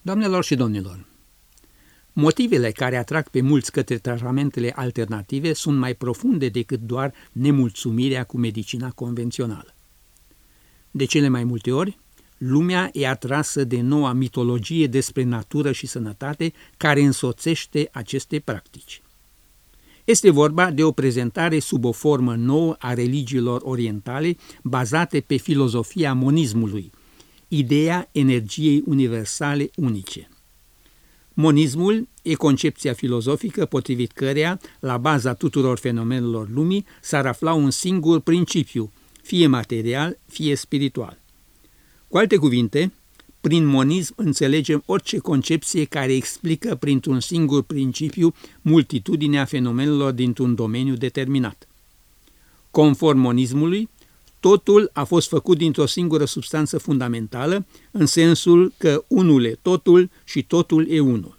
Doamnelor și domnilor, motivele care atrag pe mulți către tratamentele alternative sunt mai profunde decât doar nemulțumirea cu medicina convențională. De cele mai multe ori, lumea e atrasă de noua mitologie despre natură și sănătate care însoțește aceste practici. Este vorba de o prezentare sub o formă nouă a religiilor orientale bazate pe filozofia monismului, ideea energiei universale unice. Monismul e concepția filozofică potrivit căreia, la baza tuturor fenomenelor lumii, s-ar afla un singur principiu, fie material, fie spiritual. Cu alte cuvinte, prin monism înțelegem orice concepție care explică printr-un singur principiu multitudinea fenomenelor dintr-un domeniu determinat. Conform monismului, totul a fost făcut dintr-o singură substanță fundamentală, în sensul că unul e totul și totul e unul.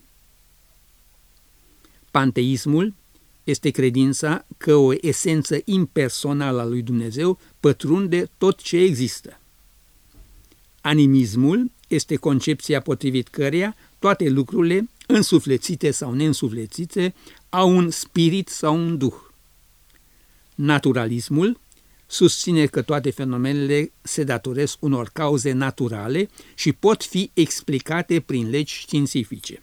Panteismul este credința că o esență impersonală a lui Dumnezeu pătrunde tot ce există. Animismul este concepția potrivit căreia toate lucrurile, însuflețite sau neînsuflețite, au un spirit sau un duh. Naturalismul susține că toate fenomenele se datoresc unor cauze naturale și pot fi explicate prin legi științifice.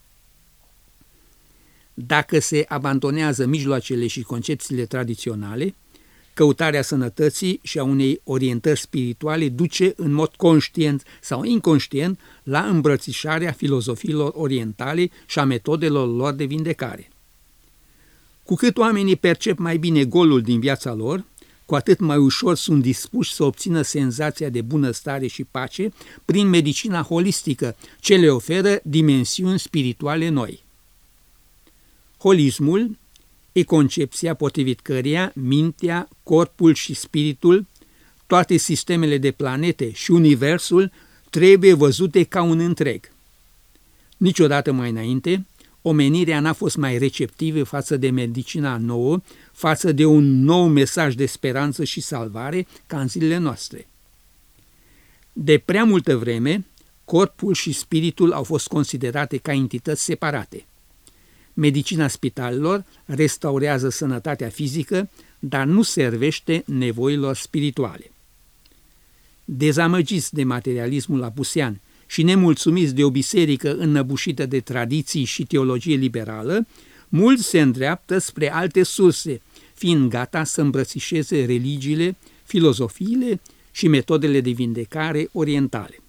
Dacă se abandonează mijloacele și concepțiile tradiționale, căutarea sănătății și a unei orientări spirituale duce în mod conștient sau inconștient la îmbrățișarea filozofiilor orientale și a metodelor lor de vindecare. Cu cât oamenii percep mai bine golul din viața lor, cu atât mai ușor sunt dispuși să obțină senzația de bunăstare și pace prin medicina holistică, ce le oferă dimensiuni spirituale noi. Holismul e concepția potrivit căreia mintea, corpul și spiritul, toate sistemele de planete și universul trebuie văzute ca un întreg. Niciodată mai înainte, omenirea n-a fost mai receptivă față de medicina nouă, față de un nou mesaj de speranță și salvare ca în zilele noastre. De prea multă vreme, corpul și spiritul au fost considerate ca entități separate. Medicina spitalelor restaurează sănătatea fizică, dar nu servește nevoilor spirituale. Dezamăgiți de materialismul apusean și nemulțumiți de o biserică înnăbușită de tradiții și teologie liberală, mulți se îndreaptă spre alte surse, fiind gata să îmbrățișeze religiile, filozofiile și metodele de vindecare orientale.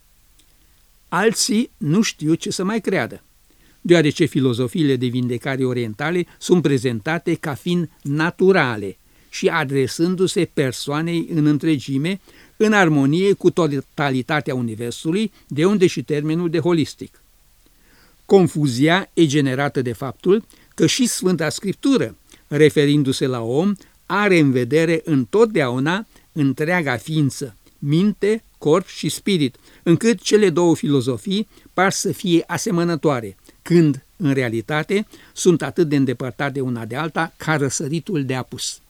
Alții nu știu ce să mai creadă, deoarece filozofiile de vindecare orientale sunt prezentate ca fiind naturale și adresându-se persoanei în întregime, în armonie cu totalitatea universului, de unde și termenul de holistic. Confuzia e generată de faptul că și Sfânta Scriptură, referindu-se la om, are în vedere întotdeauna întreaga ființă, minte, corp și spirit, încât cele două filozofii par să fie asemănătoare, când, în realitate, sunt atât de îndepărtate una de alta ca răsăritul de apus.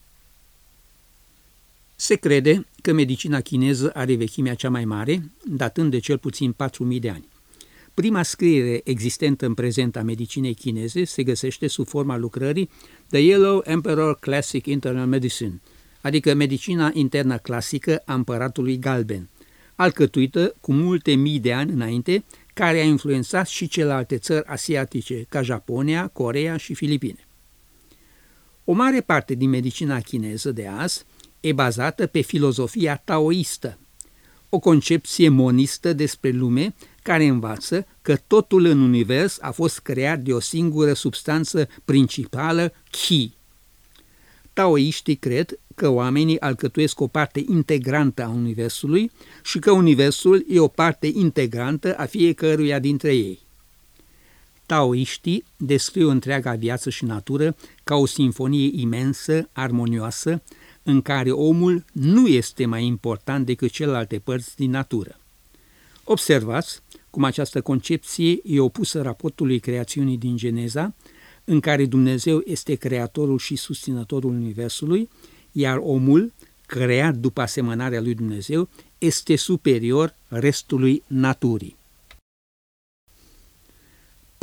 Se crede că medicina chineză are vechimea cea mai mare, datând de cel puțin 4.000 de ani. Prima scriere existentă în prezent a medicinei chineze se găsește sub forma lucrării The Yellow Emperor Classic Internal Medicine, adică medicina internă clasică a împăratului galben, alcătuită cu multe mii de ani înainte, care a influențat și celelalte țări asiatice, ca Japonia, Coreea și Filipine. O mare parte din medicina chineză de azi e bazată pe filozofia taoistă, o concepție monistă despre lume care învață că totul în univers a fost creat de o singură substanță principală, Qi. Taoiștii cred că oamenii alcătuiesc o parte integrantă a universului și că universul e o parte integrantă a fiecăruia dintre ei. Taoiștii descriu întreaga viață și natură ca o simfonie imensă, armonioasă, în care omul nu este mai important decât celelalte părți din natură. Observați cum această concepție e opusă raportului creațiunii din Geneza, în care Dumnezeu este creatorul și susținătorul universului, iar omul, creat după asemănarea lui Dumnezeu, este superior restului naturii.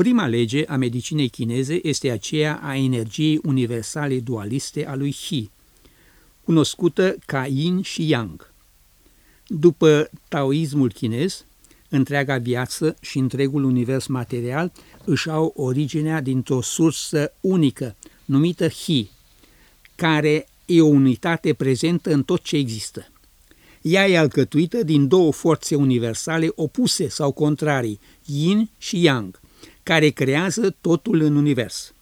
Prima lege a medicinei chineze este aceea a energiei universale dualiste a lui Qi, cunoscută ca Yin și Yang. După taoismul chinez, întreaga viață și întregul univers material își au originea dintr-o sursă unică, numită Qi, care e o unitate prezentă în tot ce există. Ea e alcătuită din două forțe universale opuse sau contrarii, Yin și Yang, care creează totul în univers.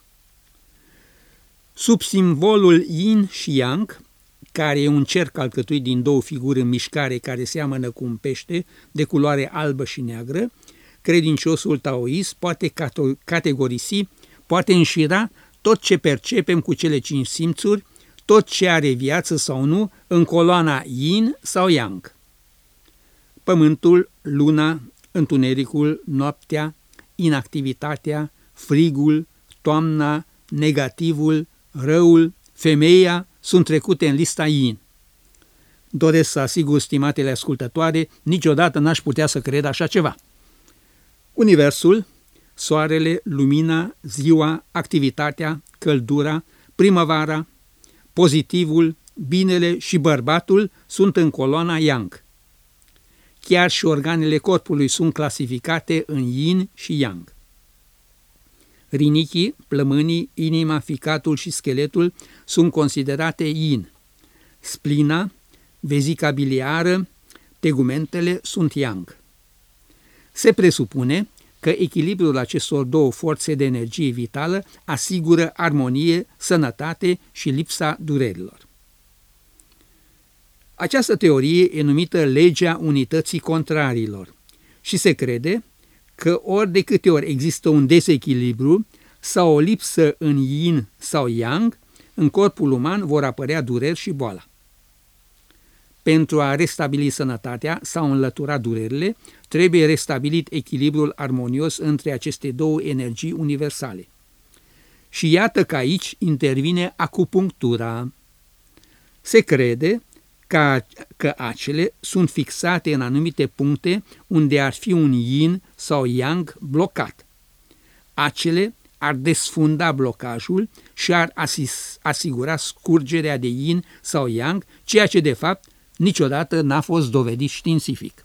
Sub simbolul Yin și Yang, care e un cerc alcătuit din două figuri în mișcare care seamănă cu un pește de culoare albă și neagră, credinciosul taoist poate categorisi, poate înșira tot ce percepem cu cele 5 simțuri, tot ce are viață sau nu, în coloana Yin sau Yang. Pământul, luna, întunericul, noaptea, inactivitatea, frigul, toamna, negativul, răul, femeia sunt trecute în lista Yin. Doresc să asigur, stimatele ascultătoare, niciodată n-aș putea să cred așa ceva. Universul, soarele, lumina, ziua, activitatea, căldura, primăvara, pozitivul, binele și bărbatul sunt în coloana Yang. Chiar și organele corpului sunt clasificate în Yin și Yang. Rinichii, plămânii, inima, ficatul și scheletul sunt considerate Yin. Splina, vezica biliară, tegumentele sunt Yang. Se presupune că echilibrul acestor două forțe de energie vitală asigură armonie, sănătate și lipsa durerilor. Această teorie e numită legea unității contrariilor și se crede că ori de câte ori există un dezechilibru sau o lipsă în Yin sau Yang, în corpul uman vor apărea dureri și boala. Pentru a restabili sănătatea sau înlătura durerile, trebuie restabilit echilibrul armonios între aceste două energii universale. Și iată că aici intervine acupunctura. Se crede că acele sunt fixate în anumite puncte unde ar fi un Yin sau Yang blocat. Acele ar desfunda blocajul și ar asigura scurgerea de Yin sau Yang, ceea ce de fapt niciodată n-a fost dovedit științific.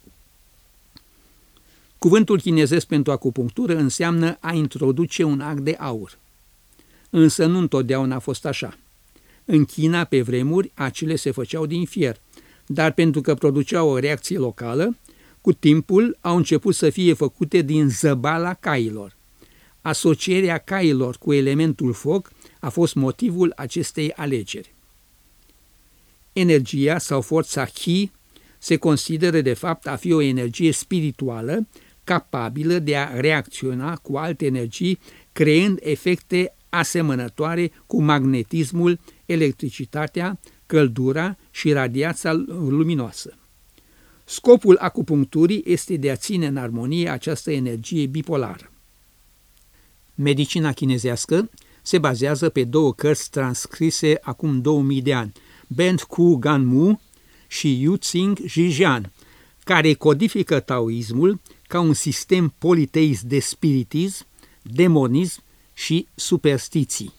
Cuvântul chinezesc pentru acupunctură înseamnă a introduce un ac de aur. Însă nu întotdeauna a fost așa. În China, pe vremuri, acele se făceau din fier, dar pentru că produceau o reacție locală, cu timpul au început să fie făcute din zăbala cailor. Asocierea cailor cu elementul foc a fost motivul acestei alegeri. Energia sau forța Qi se consideră de fapt a fi o energie spirituală capabilă de a reacționa cu alte energii, creând efecte asemănătoare cu magnetismul, electricitatea, căldura și radiația luminoasă. Scopul acupuncturii este de a ține în armonie această energie bipolară. Medicina chinezească se bazează pe două cărți transcrise acum 2000 de ani, Ben Ku Gan Mu și Yu Tsing Zhijian, care codifică taoismul ca un sistem politeist de spiritism, demonism și superstiții.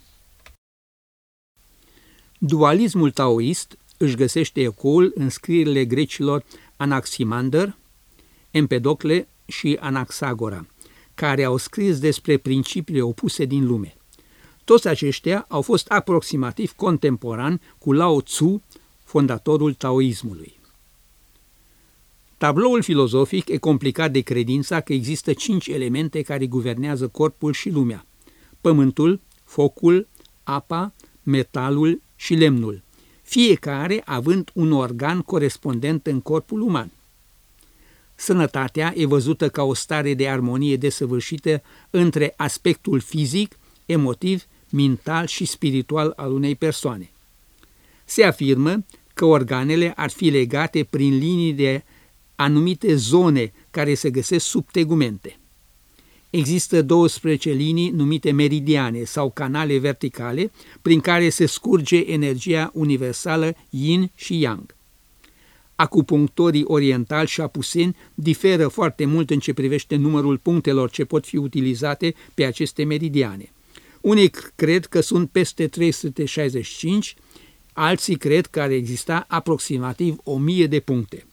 Dualismul taoist își găsește ecoul în scrierile grecilor Anaximander, Empedocle și Anaxagora, care au scris despre principiile opuse din lume. Toți aceștia au fost aproximativ contemporani cu Lao Tzu, fondatorul taoismului. Tabloul filozofic e complicat de credința că există 5 elemente care guvernează corpul și lumea: pământul, focul, apa, metalul și lemnul, fiecare având un organ corespondent în corpul uman. Sănătatea e văzută ca o stare de armonie desăvârșită între aspectul fizic, emotiv, mental și spiritual al unei persoane. Se afirmă că organele ar fi legate prin linii de anumite zone care se găsesc sub tegumente. Există 12 linii numite meridiane sau canale verticale prin care se scurge energia universală Yin și Yang. Acupunctorii orientali și apuseni diferă foarte mult în ce privește numărul punctelor ce pot fi utilizate pe aceste meridiane. Unii cred că sunt peste 365, alții cred că ar exista aproximativ 1000 de puncte.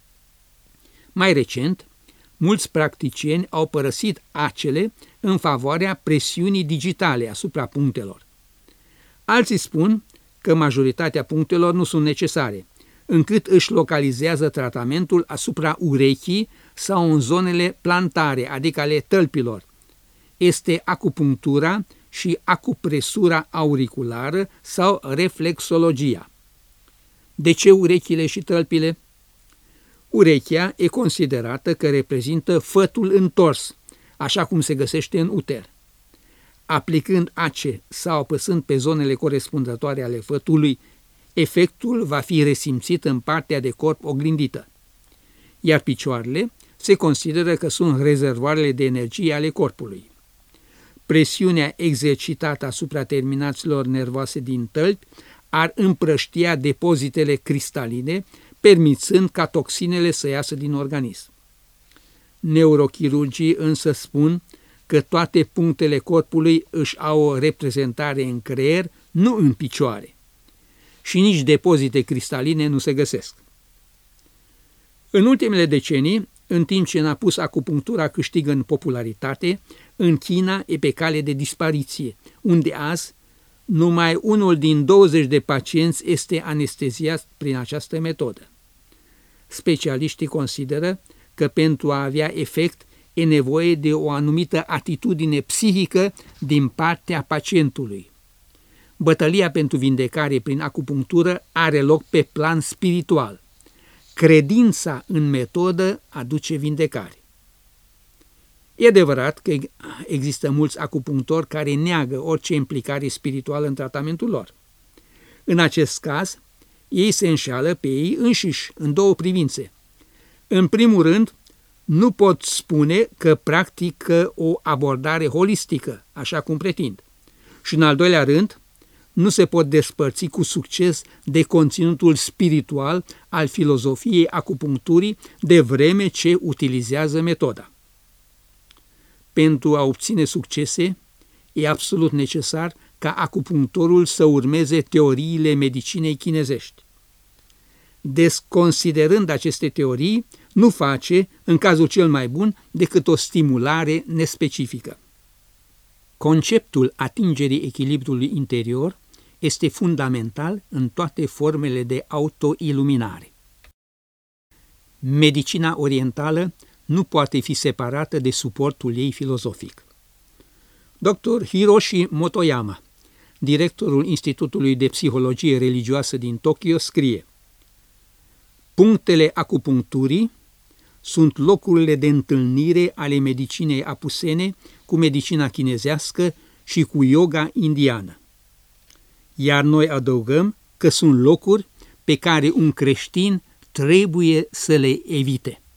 Mai recent, mulți practicieni au părăsit acele în favoarea presiunii digitale asupra punctelor. Alții spun că majoritatea punctelor nu sunt necesare, încât își localizează tratamentul asupra urechii sau în zonele plantare, adică ale tălpilor. Este acupunctura și acupresura auriculară sau reflexologia. De ce urechile și tălpile? Urechea e considerată că reprezintă fătul întors, așa cum se găsește în uter. Aplicând ace sau apăsând pe zonele corespunzătoare ale fătului, efectul va fi resimțit în partea de corp oglindită. Iar picioarele se consideră că sunt rezervoarele de energie ale corpului. Presiunea exercitată asupra terminațiilor nervoase din tălpi ar împrăștia depozitele cristaline, permițând ca toxinele să iasă din organism. Neurochirurgii însă spun că toate punctele corpului își au o reprezentare în creier, nu în picioare. Și nici depozite cristaline nu se găsesc. În ultimele decenii, în timp ce în apus acupunctura câștigă în popularitate, în China e pe cale de dispariție, unde azi numai unul din 20 de pacienți este anesteziat prin această metodă. Specialiștii consideră că pentru a avea efect e nevoie de o anumită atitudine psihică din partea pacientului. Bătălia pentru vindecare prin acupunctură are loc pe plan spiritual. Credința în metodă aduce vindecare. E adevărat că există mulți acupunctori care neagă orice implicare spirituală în tratamentul lor. În acest caz, ei se înșeală pe ei înșiși în două privințe. În primul rând, nu pot spune că practică o abordare holistică, așa cum pretind. Și în al doilea rând, nu se pot despărți cu succes de conținutul spiritual al filozofiei acupuncturii de vreme ce utilizează metoda. Pentru a obține succese, e absolut necesar ca acupunctorul să urmeze teoriile medicinei chinezești. Desconsiderând aceste teorii, nu face, în cazul cel mai bun, decât o stimulare nespecifică. Conceptul atingerii echilibrului interior este fundamental în toate formele de autoiluminare. Medicina orientală nu poate fi separată de suportul ei filozofic. Dr. Hiroshi Motoyama, directorul Institutului de Psihologie Religioasă din Tokyo, scrie: punctele acupuncturii sunt locurile de întâlnire ale medicinei apusene cu medicina chinezească și cu yoga indiană. Iar noi adăugăm că sunt locuri pe care un creștin trebuie să le evite.